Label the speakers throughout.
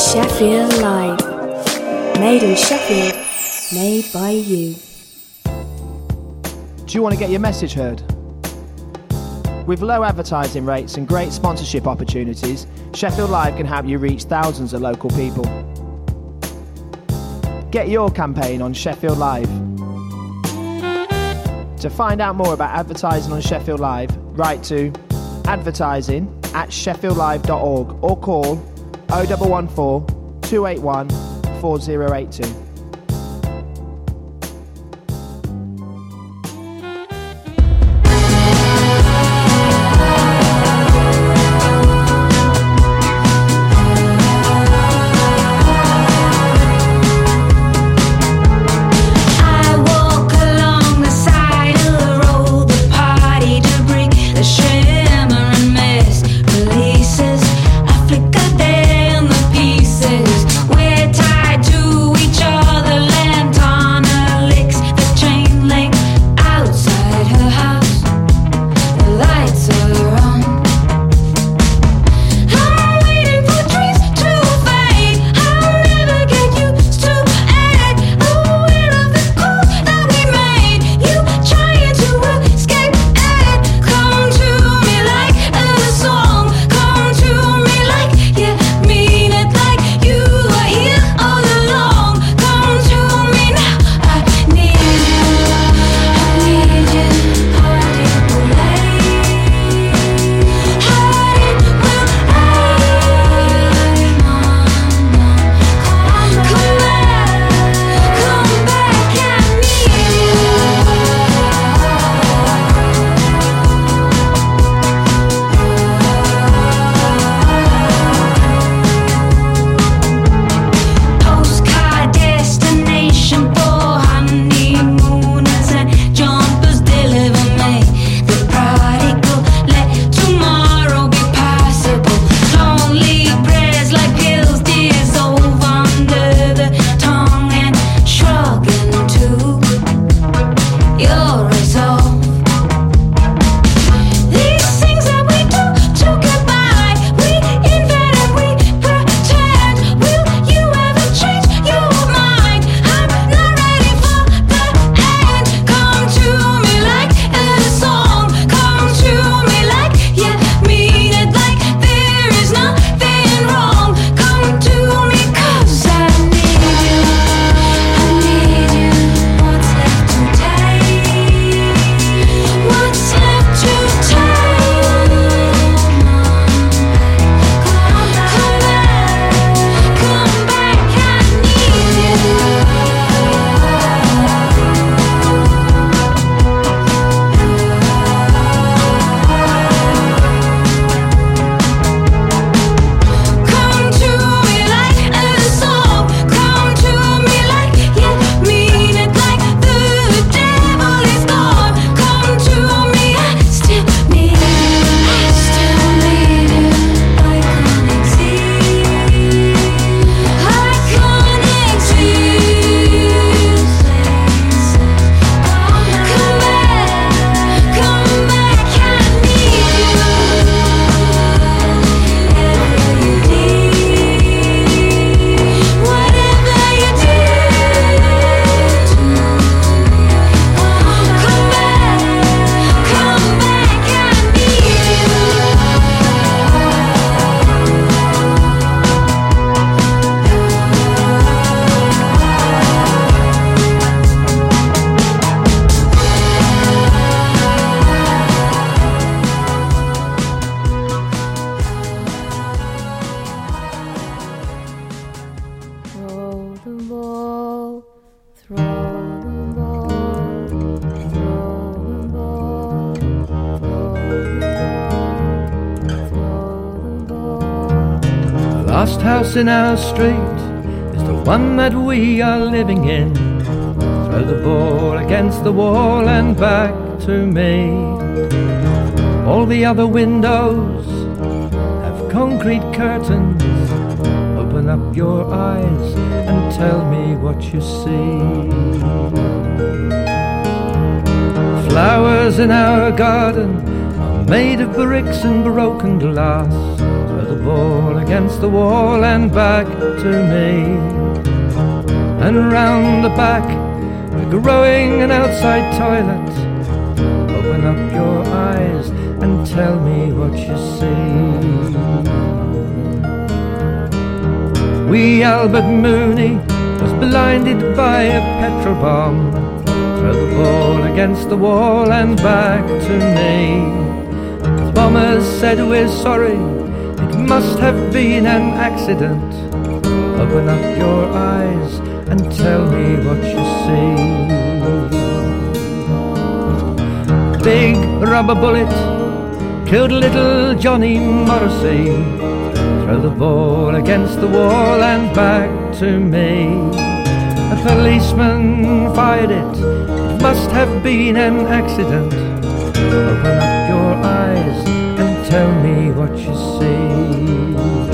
Speaker 1: Sheffield Live. Made in Sheffield, made by you.
Speaker 2: Do you want to get your message heard? With low advertising rates and great sponsorship opportunities, Sheffield Live can help you reach thousands of local people. Get your campaign on Sheffield Live. To find out more about advertising on Sheffield Live, write to advertising@sheffieldlive.org or call 0114 281 4082.
Speaker 3: We're tied to each other.
Speaker 4: last house in our street is the one that we are living in. Throw the ball against the wall and back to me. All the other windows have concrete curtains. Open up your eyes and tell me what you see. Flowers in our garden are made of bricks and broken glass. Throw the ball against the wall and back to me. And round the back, we're growing an outside toilet. Open up your eyes and tell me what you see. Wee Albert Mooney was blinded by a petrol bomb. Throw the ball against the wall and back to me. The bombers said we're sorry, it must have been an accident. Open up your eyes and tell me what you see. Big rubber bullet killed little Johnny Morrissey. Throw the ball against the wall and back to me. A policeman fired it, it must have been an accident. Open up your eyes and tell me what you see.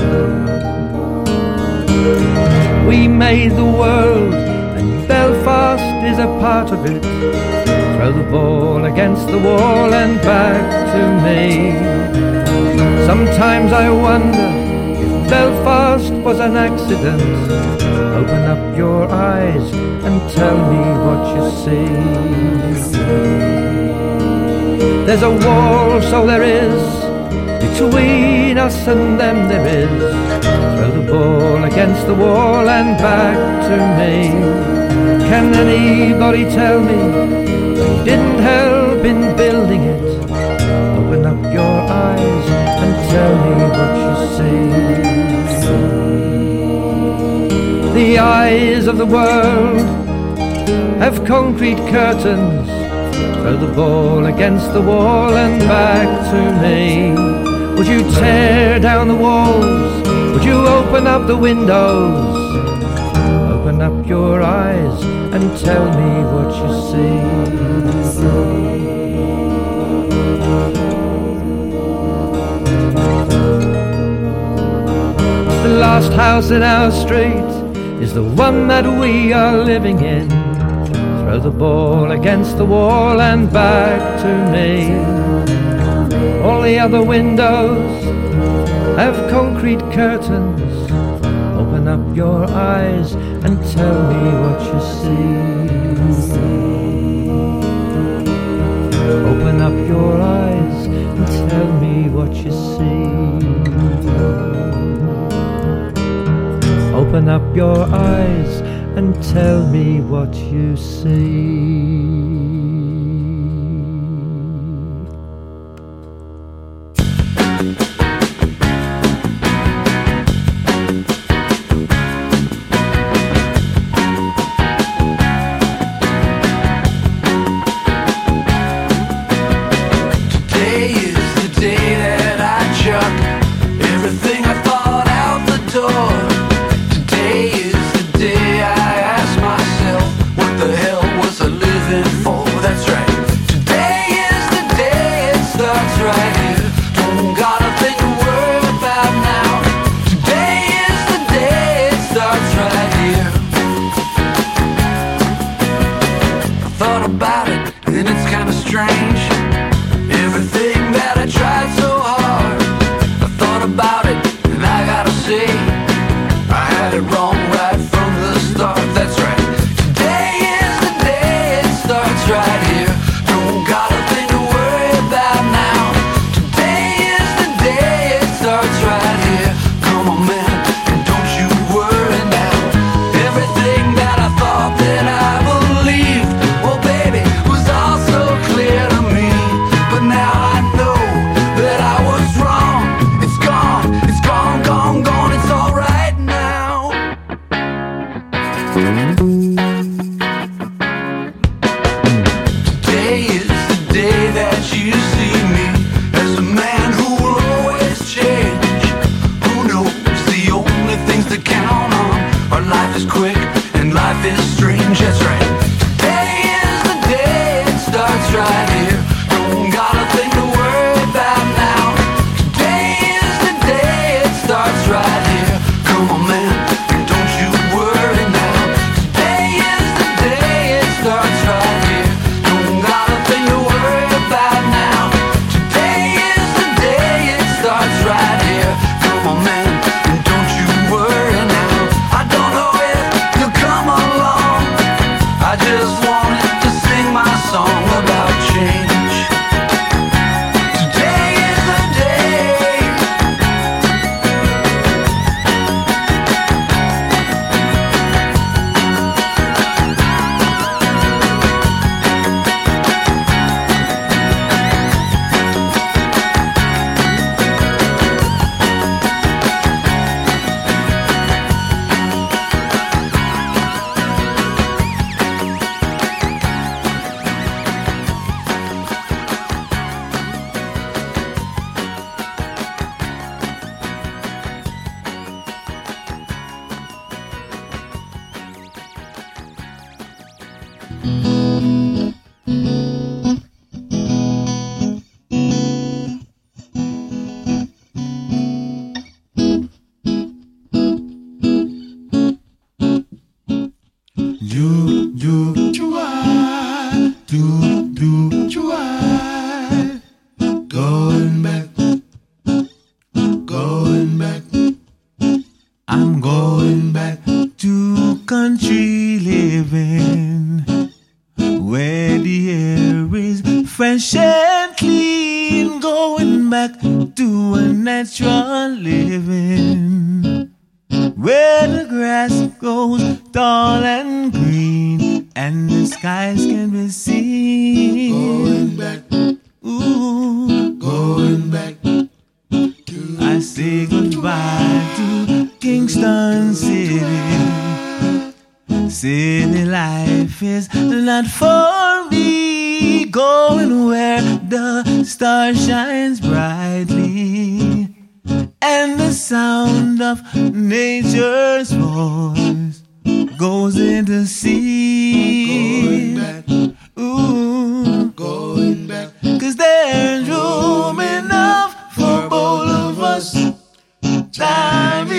Speaker 4: We made the world and Belfast is a part of it. Throw the ball against the wall and back to me. Sometimes I wonder if Belfast was an accident. Open up your eyes and tell me what you see. There's a wall, so there is, between us and them there is. Throw the ball against the wall and back to me. Can anybody tell me they didn't help in building it? Open up your eyes and tell me what you see. The eyes of the world have concrete curtains. Throw the ball against the wall and back to me. Would you tear down the walls? Would you open up the windows? Open up your eyes and tell me what you see. The last house in our street is the one that we are living in. Throw the ball against the wall and back to me. All the other windows have concrete curtains. Open up your eyes and tell me what you see. Open up your eyes and tell me what you see. Open up your eyes and tell me what you see.
Speaker 5: I'm going back to country living, where the air is fresh and clean. Going back to a natural living, where the grass grows tall and green, and the skies can be seen. Going back, ooh, going back. I say goodbye to Kingston City. City life is not for me. Going where the star shines brightly, and the sound of nature's voice goes into sea. Going back, ooh, going back. 'Cause there's room enough for both of us. Time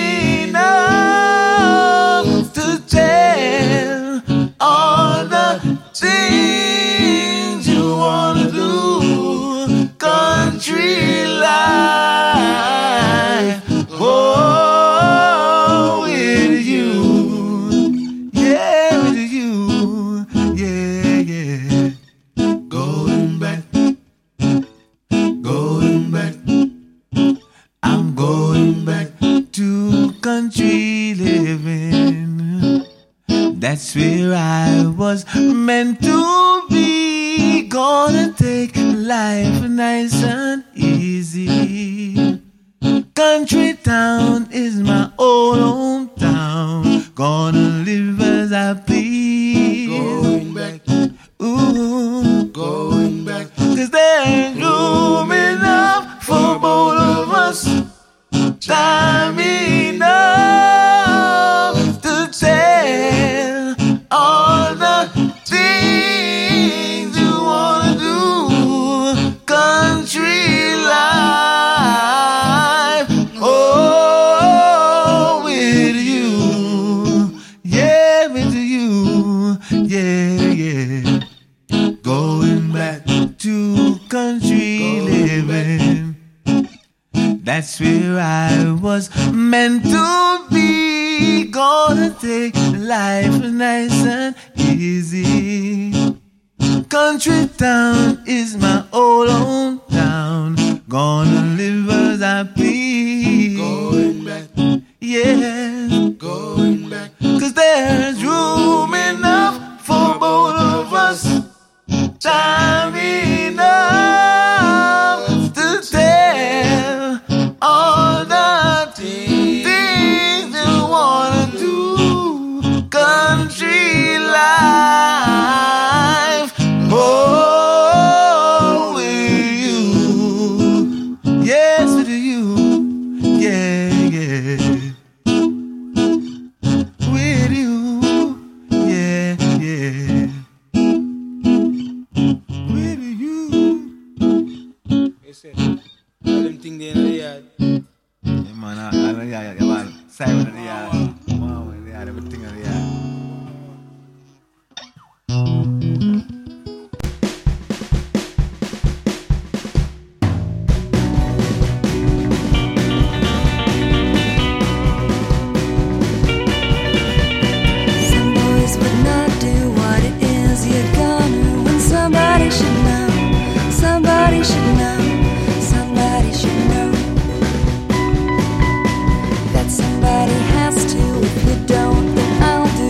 Speaker 5: enough to tell all the things you wanna do. Country life, oh, with you, yeah, with you, yeah, yeah. Going back, going back. I'm going back to country living. That's where I was meant to be. Gonna take life nice and easy. Country town is my old hometown. Gonna live as I please. Going back, ooh, going back. 'Cause there's room enough for both of us. Time enough to tell all the things you wanna do. Country life, oh, with you, yeah, with you, yeah, yeah. Going back to country living. That's where I was meant to be. Gonna take life nice and easy. Country town is my old hometown. Gonna live as I please. Going back, yeah, going back. 'Cause there's room enough for both of us. Time enough to tell all the things you wanna do. Country life, oh, with you, yes, with you, yeah, yeah, with you, yeah, yeah.
Speaker 6: Them thing there in the yard.
Speaker 5: Yeah, man, I know, yeah, man. Simon in the yard. Wow, in the yard, everything in the yard.
Speaker 7: Some boys would not do what it is you're gonna. When somebody should know. Somebody should know, somebody should know. That somebody has to. If you don't, then I'll do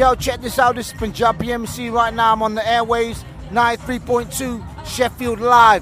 Speaker 6: Yo, check this out. This is Punjabi MC right now. I'm on the airways, 93.2 Sheffield Live.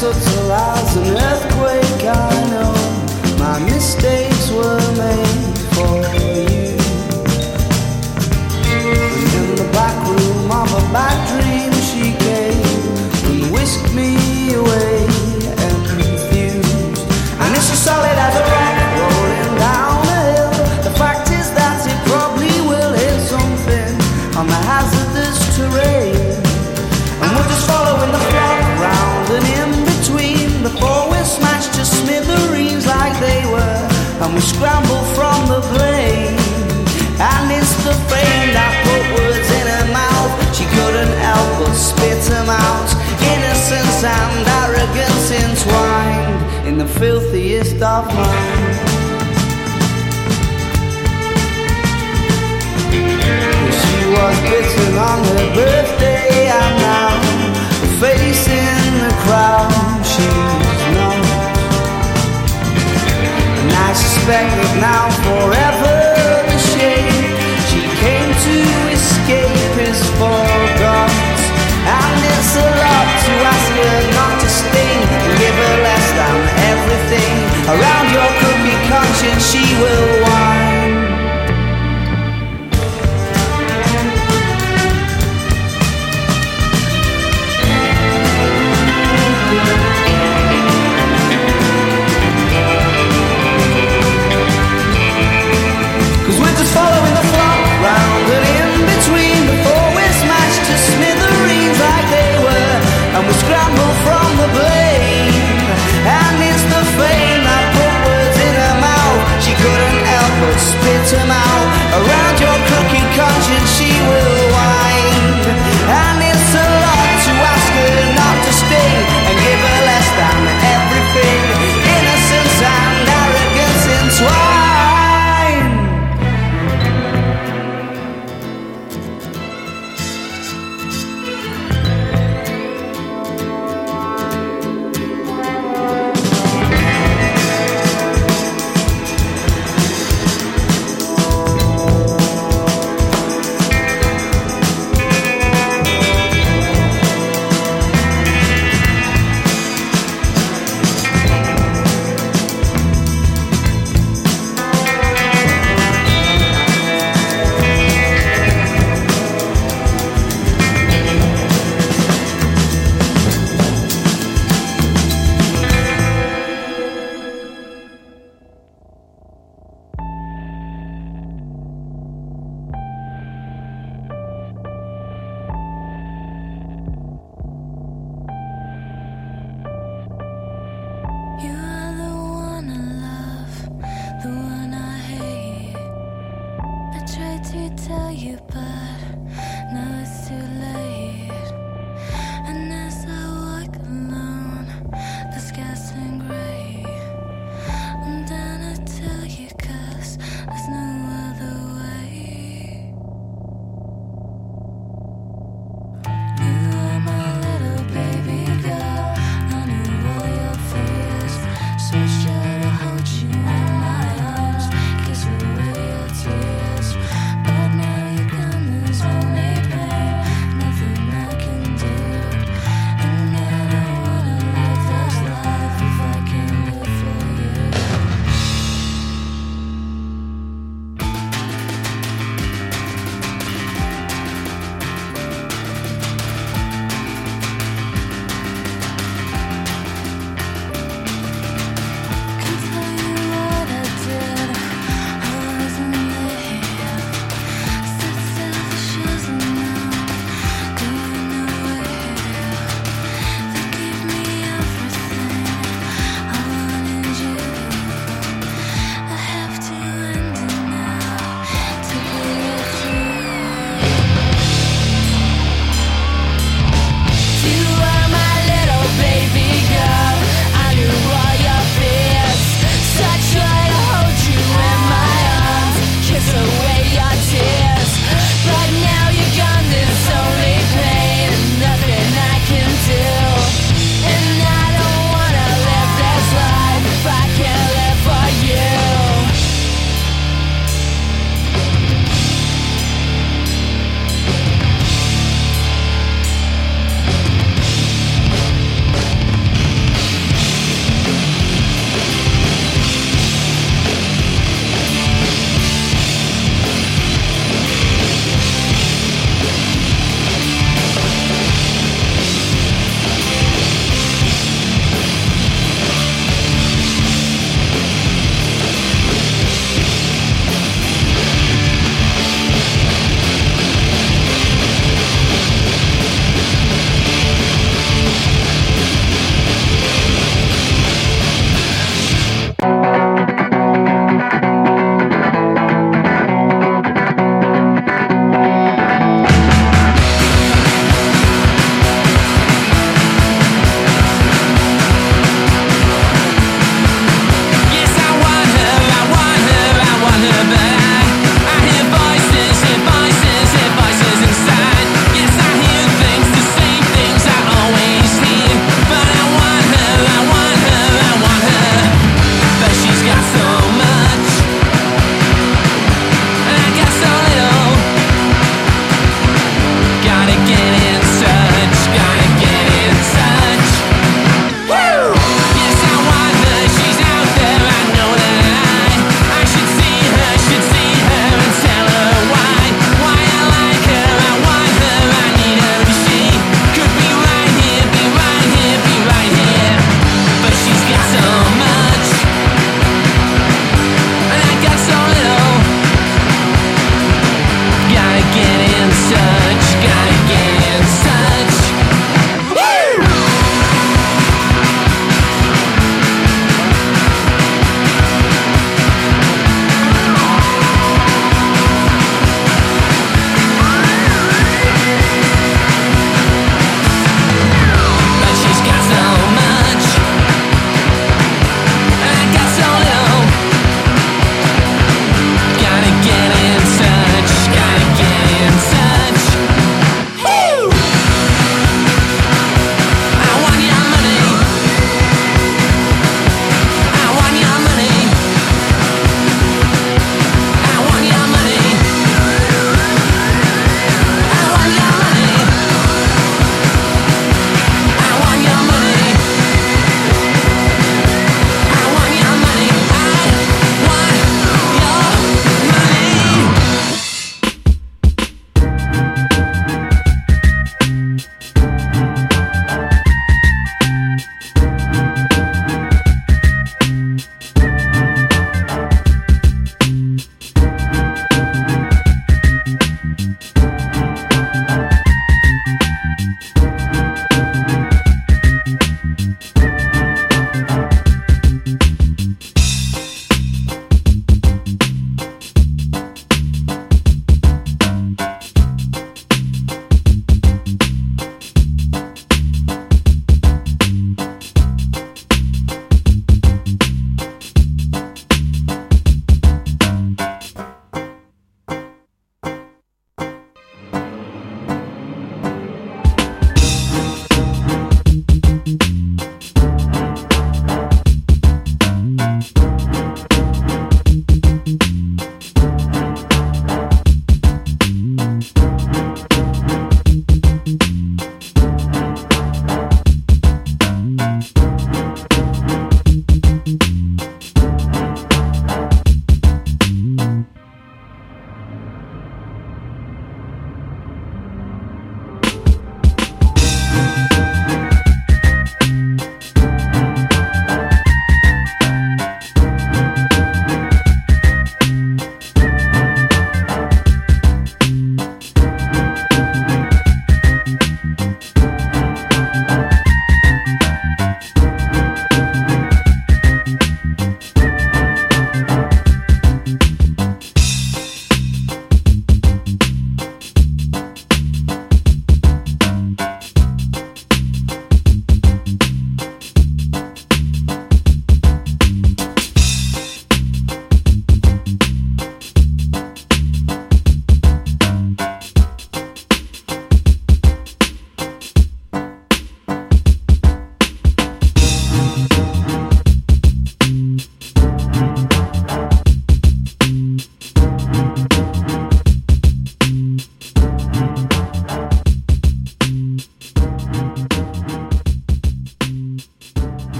Speaker 8: subtle as an earthquake. I know my mistakes were made for you. And in the back room of a bad dream, she came and whisked me away and confused. And it's as solid as a rock rolling down a hill. The fact is that it probably will hit something on the hazardous terrain. And we're just following the flock round and in between. Before we're smashed to smithereens like they were, and we scramble from the blame. And it's the fame that put words in her mouth. She couldn't help but spit them out. Innocence and arrogance entwined in the filthiest of minds. She was bitten on her birthday, and now the face in the crowd she's not. And I suspect that now forever the shame she came to escape is forgot. And it's a lot to ask her not to sting and give her less than everything. Around your crooked conscience she will whine.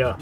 Speaker 9: Radio.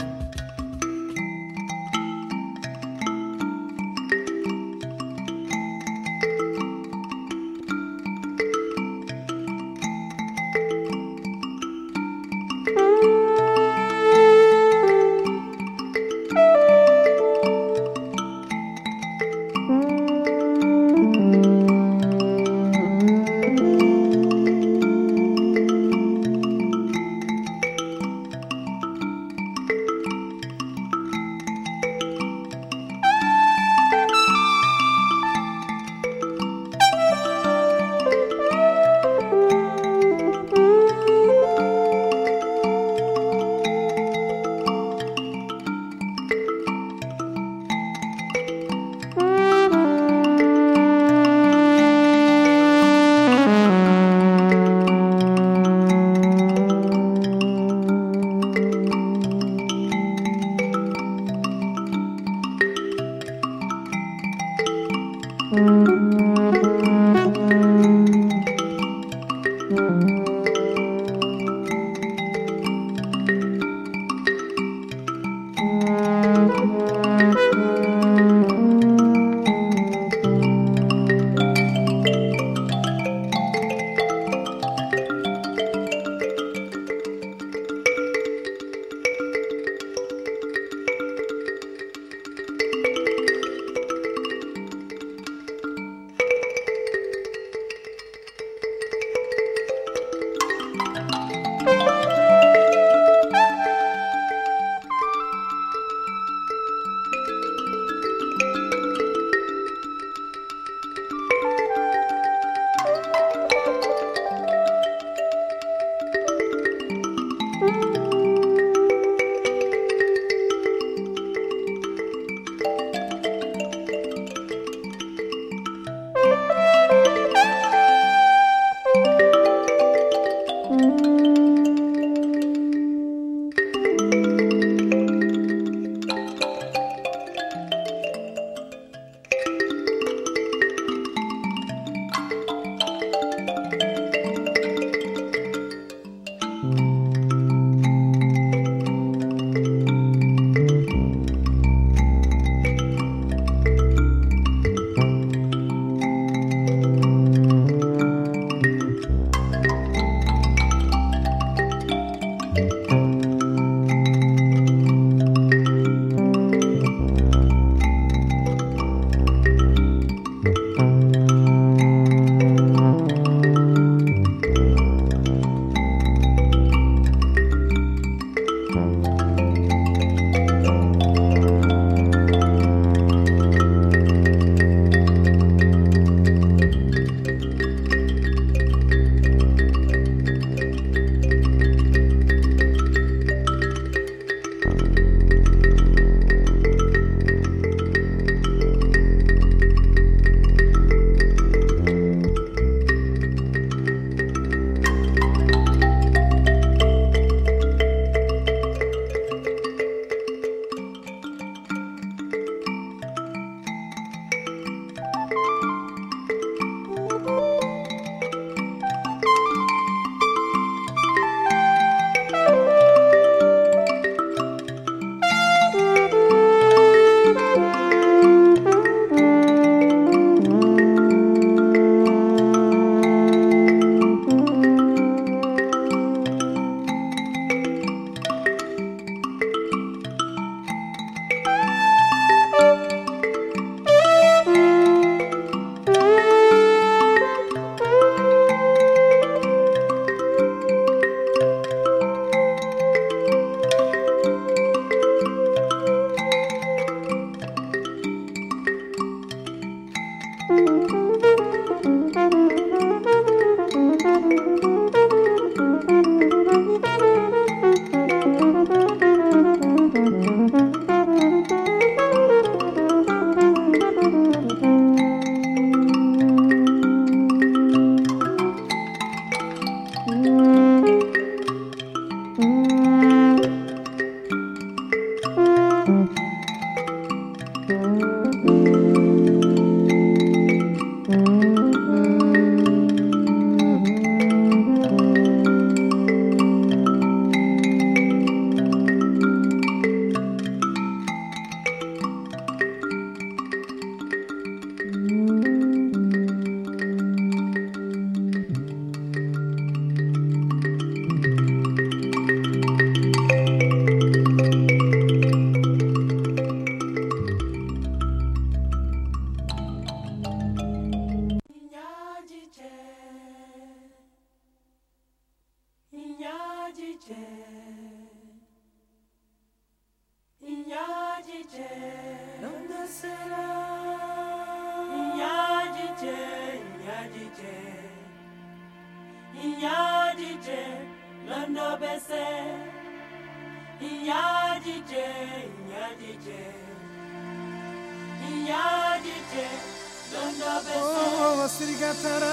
Speaker 8: Oh, Sirigatara.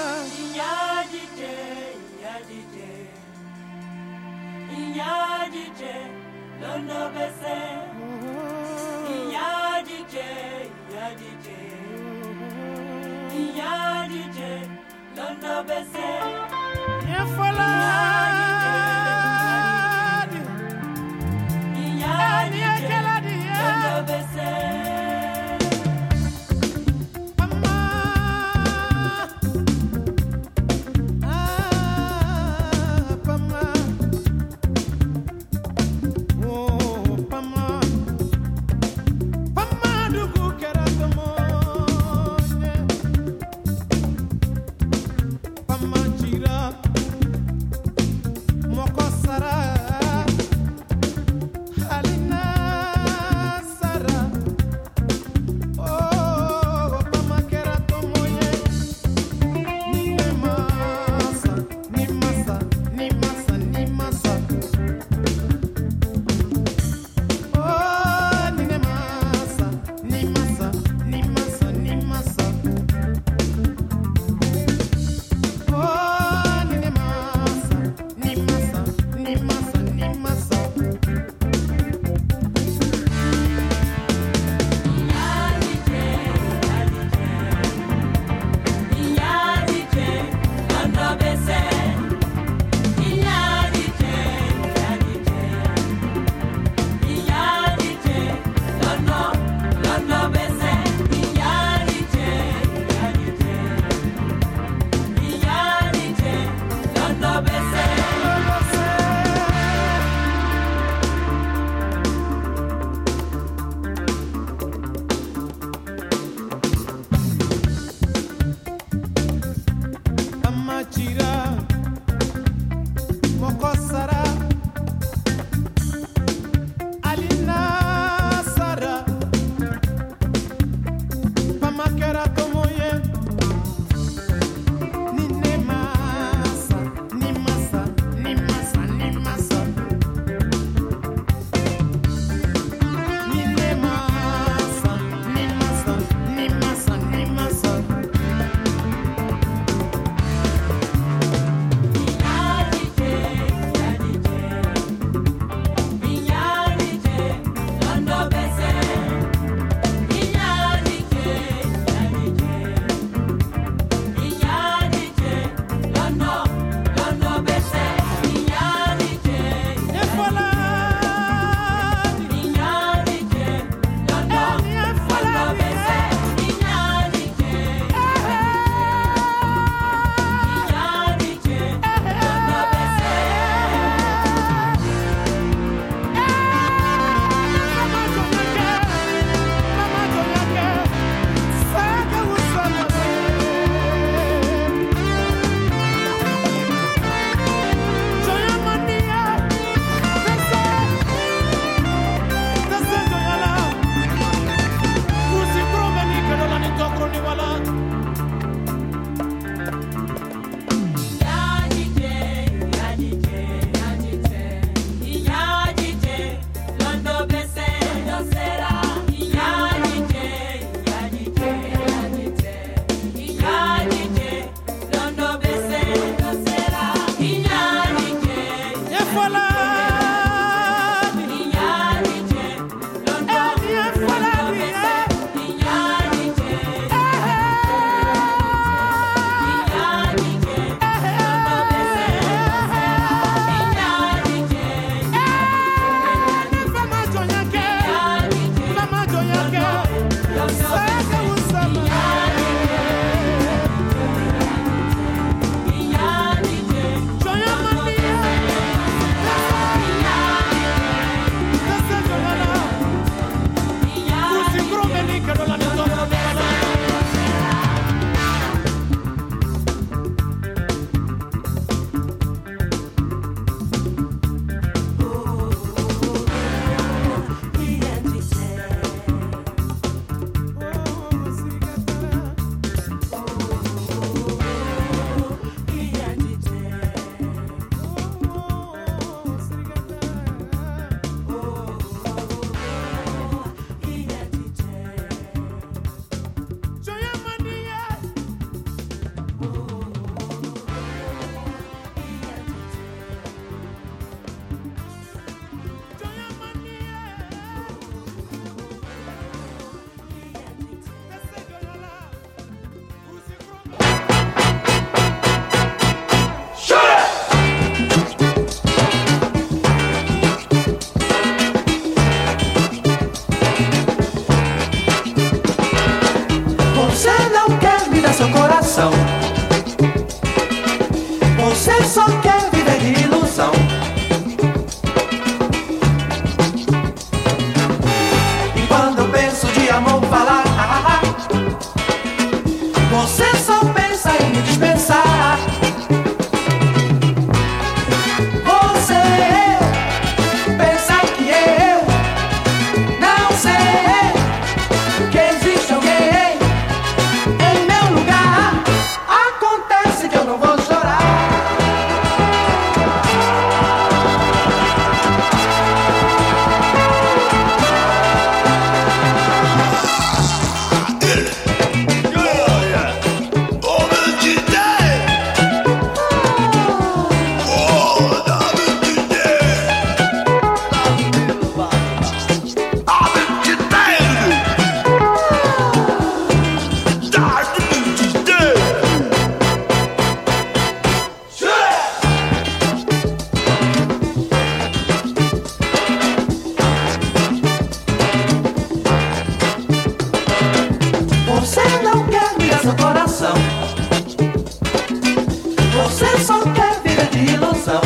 Speaker 8: Você só quer viver de ilusão.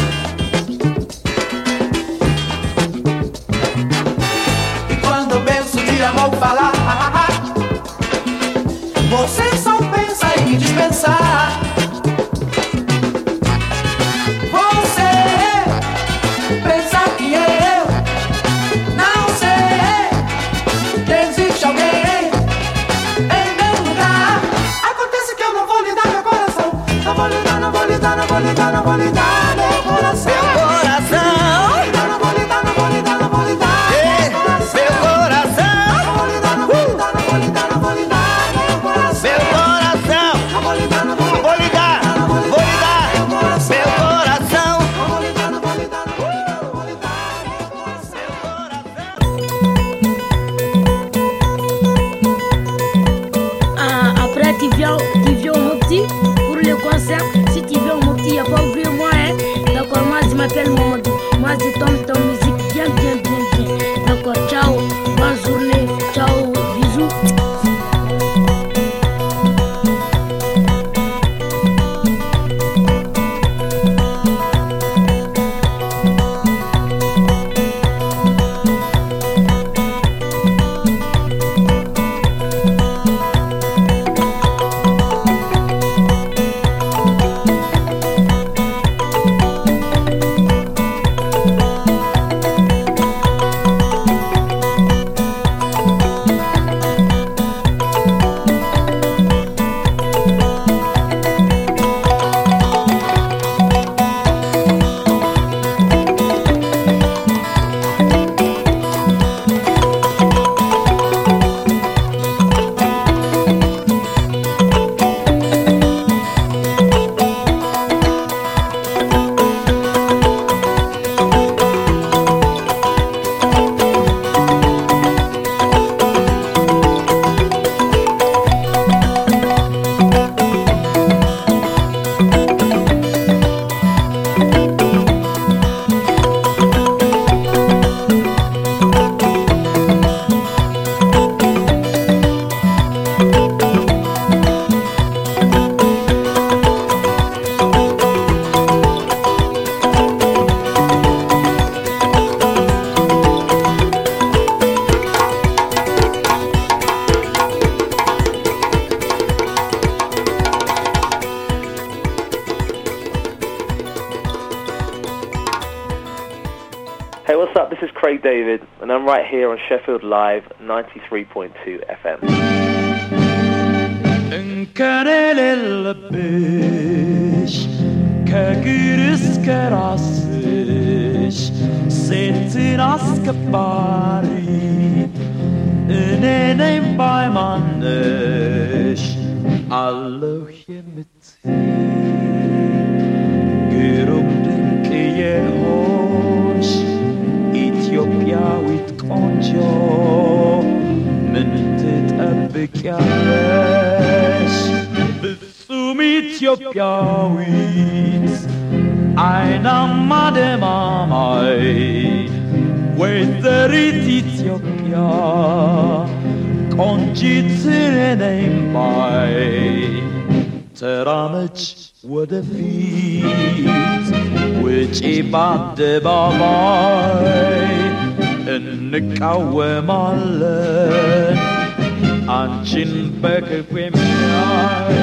Speaker 8: E quando eu penso de amor falar, você só pensa em me dispensar. Você pensa que eu não sei que existe alguém em meu lugar. Acontece que eu não vou lhe dar meu coração. Não vou lhe dar, não vou lhe dar, não vou lhe dar, não vou lhe dar meu coração. Meu coração. Não vou lhe dar, não vou lhe dar, não vou lhe dar meu coração. Meu coração. Não vou lhe dar, não vou lhe dar, não vou lhe dar, não vou lhe dar meu coração. Meu coração. Não vou lhe dar, não vou lhe dar, vou lhe dar, vou lhe dar meu coração. Não vou lhe dar, não vou lhe dar, não vou lhe dar, não vou lhe dar meu coração.
Speaker 9: Après, tu viens au Mopti pour le concert. Si tu viens au Mopti, il n'y a pas oublié moi. Hein? D'accord, moi je m'appelle Momodou. Moi je tombe ton musique bien, bien, bien, bien. D'accord, ciao, bonne journée, ciao, bisous.
Speaker 10: Hey, what's up? This is Craig David, and I'm right here on Sheffield Live 93.2 FM.
Speaker 11: እንከን የሌለብሽ ከእግር እስከ ራስሽ ሴትን አስከባሪ እኔ ነኝ ባይ ማነሽ አለሁ የምትይ ግሩም ድንቅ የሆንሽ ኢትዮጵያዊት ቆንጆ ምን ትጠብቂያለሽ ፍጹም ኢትዮጵያዊት አይናማ ደማማይ ወይዘሪት ኢትዮጵያ ቆንጂት ነኝ ባይ ተራመች ወደፊት ውጪ በአደባባይ እንቃወማለን አንቺን በክፉ የሚያይ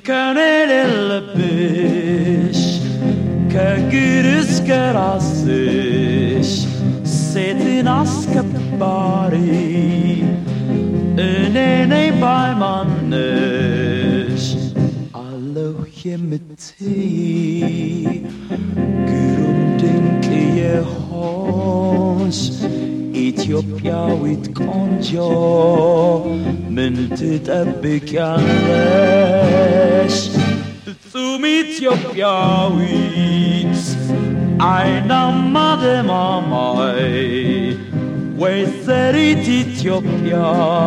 Speaker 11: እንከን የሌለብሽ ከእግር እስከ ራስሽ ሴትን አስከባሪ እኔ ነኝ ባይማንሽ አለሁ የምትይ ግሩም ድንቅ የሆንሽ ኢትዮጵያዊት ቆንጆ ምን ትጠብቂያለሽ? ፍጹም ኢትዮጵያዊት አይናማ ደማማይ ወይዘሪት ኢትዮጵያ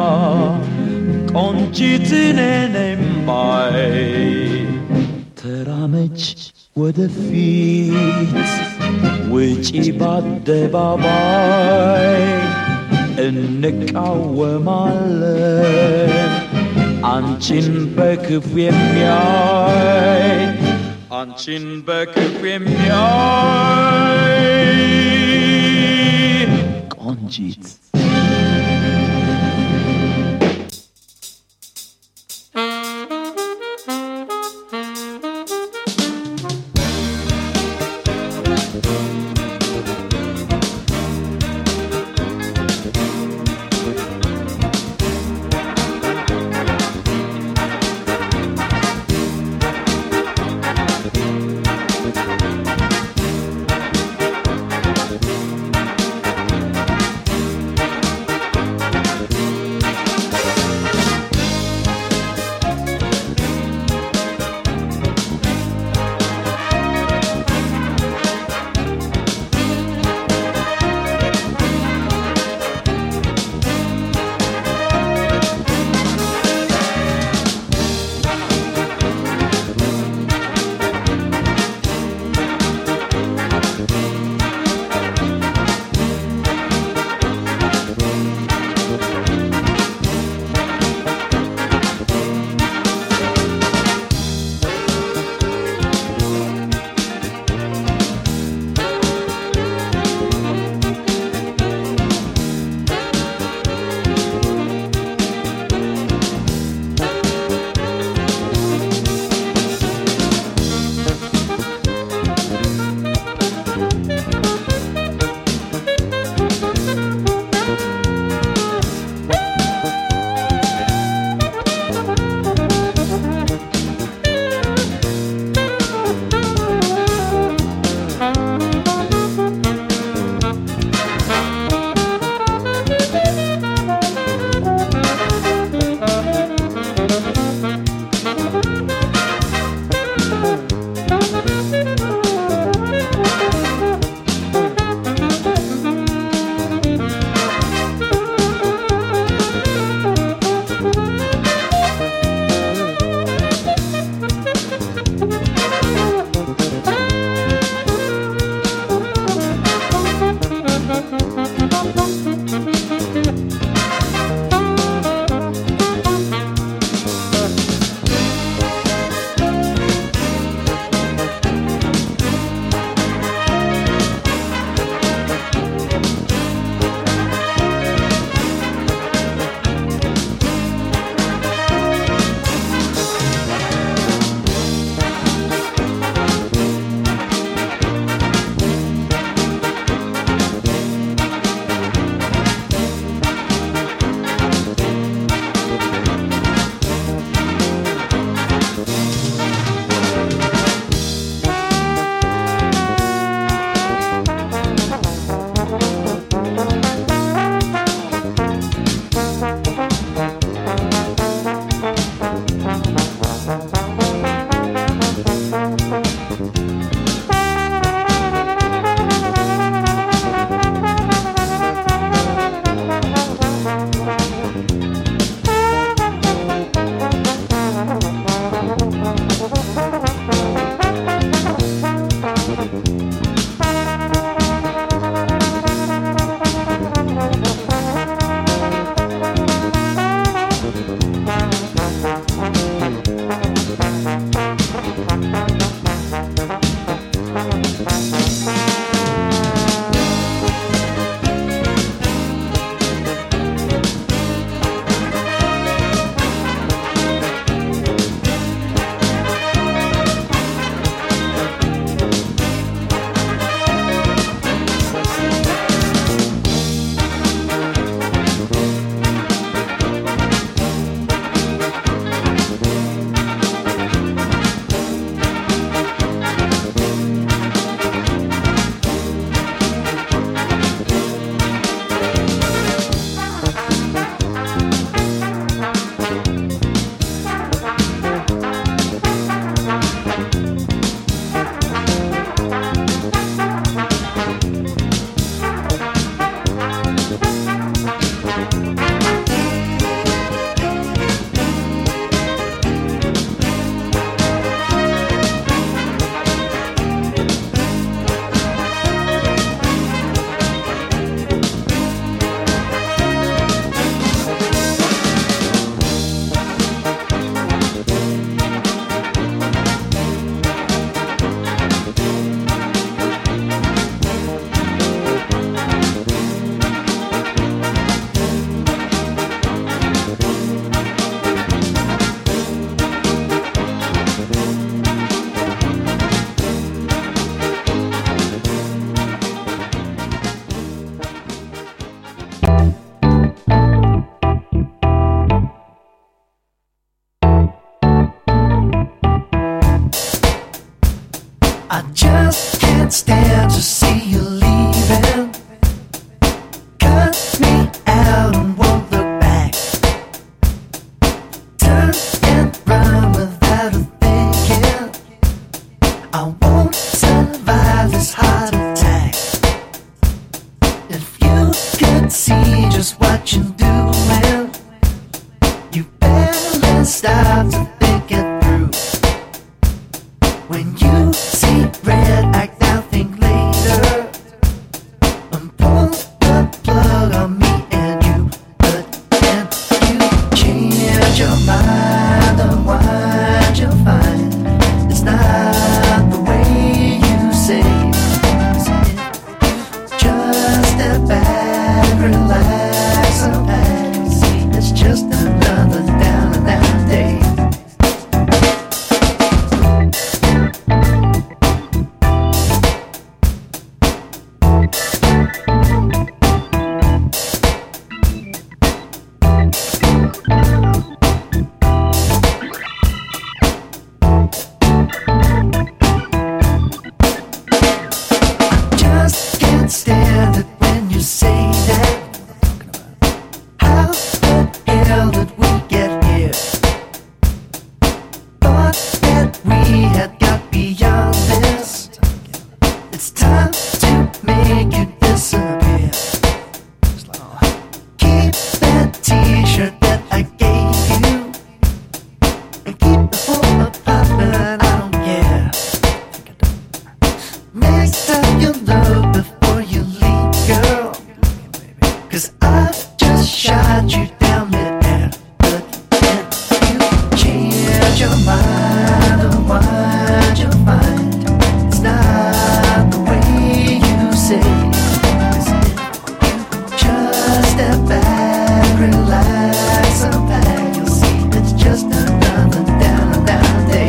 Speaker 11: ቆንጂት እኔ ነኝ ባይ ተራመጅ ወደፊት ውጪ በአደባባይ እንቃወማለን አንቺን በክፉ የሚያይ አንቺን በክፉ የሚያይ ቆንጂት
Speaker 8: just can't stand to see you leaving. Cut me out and won't look back. Turn and run without a thinking. I won't survive this heart attack. If you could see just what you're doing, you barely stop to think it through. When you see red, act now, think later, and pull the plug on me and you. But then you change your mind, unwind, you'll find it's not the way you say. 'Cause if you just step back, relax and pass, it's just another down and down day. Just can't stand it when you say that. How the hell did we get here? Thought that we had